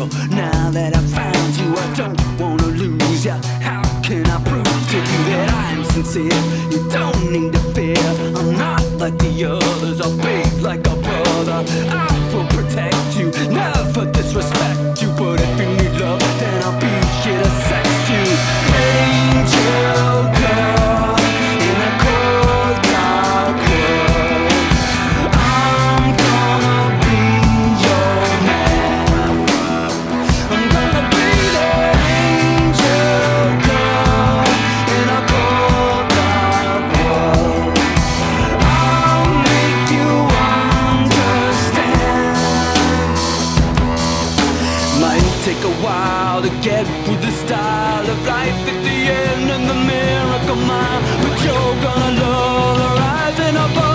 angel. Now that I found you, I don't wanna lose ya. How can I prove to you that I'm sincere? You don't need to fear, I'm not like the others. I'll be like a brother, I will protect you, never disrespect you. But if you need love, then I'll be here to sex you. Angel girl, in a cold dark world, I'm gonna be your man. I'm gonna be that angel girl in a cold dark world. I'll make you understand. Might take a while to get through the style of life at the end and the miracle mile, but you're gonna love the rising above.